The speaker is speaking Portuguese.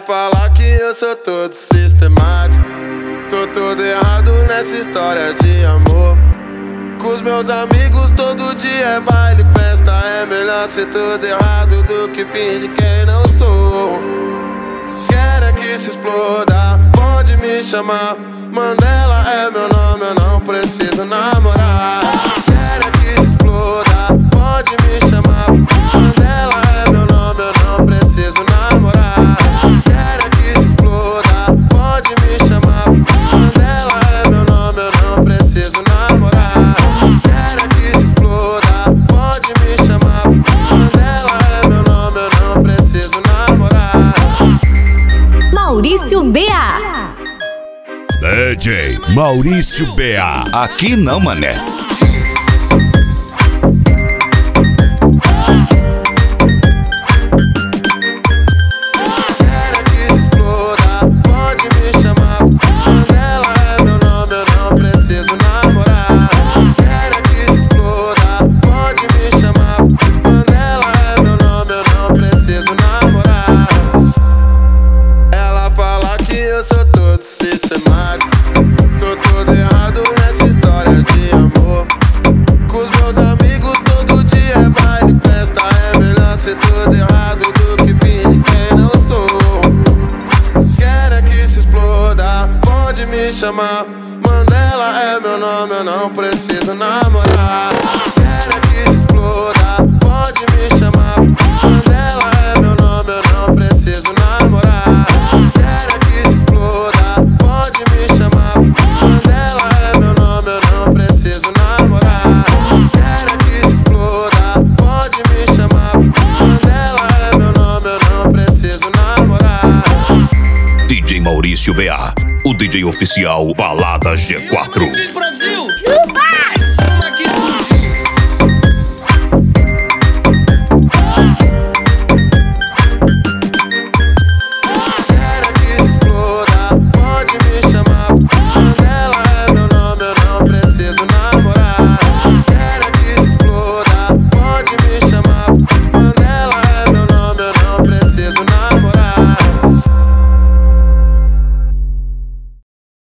fala que eu sou todo sistemático, sou todo errado nessa história de amor. Com os meus amigos todo dia é baile, festa. É melhor ser todo errado do que fingir quem não sou. Quero é que se exploda, pode me chamar. Mandela é meu nome, eu não preciso namorar. Quero é que se exploda, pode me chamar. Mandela é meu nome, eu não preciso namorar. Quero é que se exploda, pode me chamar. Mandela é meu nome, eu não preciso namorar. Quero é que se exploda, pode me chamar. Mandela é meu nome, eu não preciso namorar. Maurício B.A. DJ Maurício B.A. Aqui não, mané. Sistemático, tô todo errado nessa história de amor. Com os meus amigos todo dia é baile, festa. É melhor ser todo errado do que fingir quem não sou. Quero é que se exploda, pode me chamar. Mandela é meu nome, eu não preciso namorar. Quero é que se exploda, pode me chamar. Mandela é meu nome, eu não preciso namorar. Quero é que se exploda, pode me chamar. Mandela é meu nome, eu não preciso namorar. Quero é que se exploda, pode me chamar. Mandela é meu nome, eu não preciso namorar. DJ Maurício B.A., o DJ oficial Balada G4. Brasil!